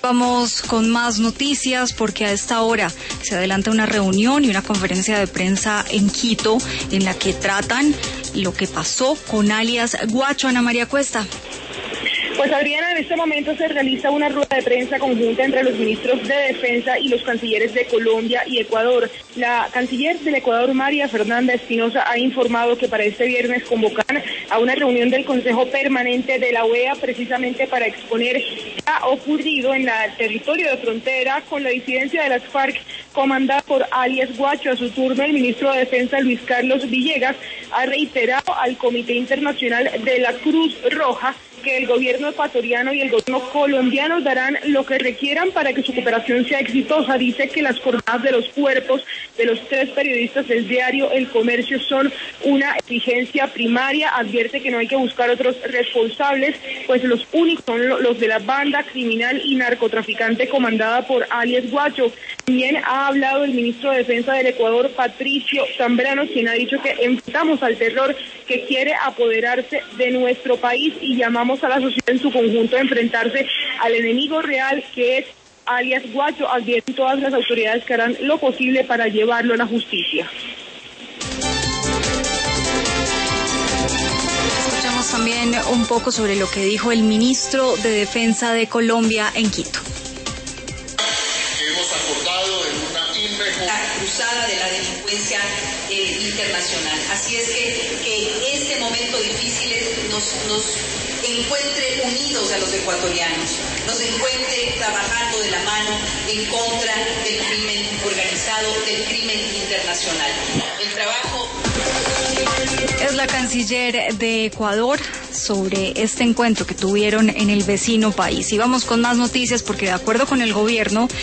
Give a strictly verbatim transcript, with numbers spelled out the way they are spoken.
Vamos con más noticias porque a esta hora se adelanta una reunión y una conferencia de prensa en Quito en la que tratan lo que pasó con alias Guacho. Ana María Cuesta. Pues Adriana, en este momento se realiza una rueda de prensa conjunta entre los ministros de Defensa y los cancilleres de Colombia y Ecuador. La canciller del Ecuador, María Fernanda Espinosa, ha informado que para este viernes convocan a una reunión del Consejo Permanente de la O E A precisamente para exponer qué ha ocurrido en el territorio de frontera con la disidencia de las FARC comandada por alias Guacho. A su turno, el ministro de Defensa, Luis Carlos Villegas, ha reiterado al Comité Internacional de la Cruz Roja que el gobierno ecuatoriano y el gobierno colombiano darán lo que requieran para que su cooperación sea exitosa. Dice que las jornadas de los cuerpos de los tres periodistas del diario El Comercio son una exigencia primaria. Advierte que no hay que buscar otros responsables, pues los únicos son los de la banda criminal y narcotraficante comandada por alias Guacho. También ha hablado el ministro de Defensa del Ecuador, Patricio Zambrano, quien ha dicho que enfrentamos al terror que quiere apoderarse de nuestro país y llamamos a la sociedad en su conjunto a enfrentarse al enemigo real que es alias Guacho. Advierten todas las autoridades que harán lo posible para llevarlo a la justicia. Escuchamos también un poco sobre lo que dijo el ministro de Defensa de Colombia en Quito. Hemos acordado en una inmejorable la cruzada de la delincuencia eh, internacional. Así es que, que este momento difícil nos, nos encuentre unidos a los ecuatorianos, nos encuentre trabajando de la mano en contra del crimen organizado, del crimen internacional. El trabajo... Es la canciller de Ecuador sobre este encuentro que tuvieron en el vecino país. Y vamos con más noticias porque de acuerdo con el gobierno,